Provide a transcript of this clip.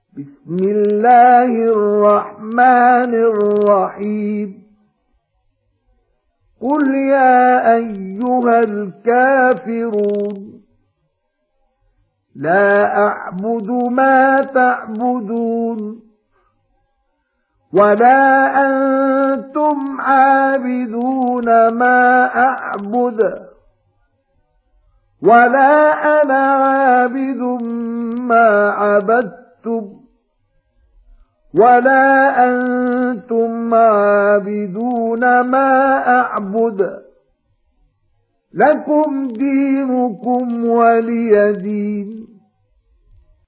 بسم الله الرحمن الرحيم قل يا أيها الكافرون لا أعبد ما تعبدون ولا أنتم عابدون ما أعبد ولا أنا عابد ما عبدتم ولا أنتم عابدون ما أعبد لكم دينكم ولي دين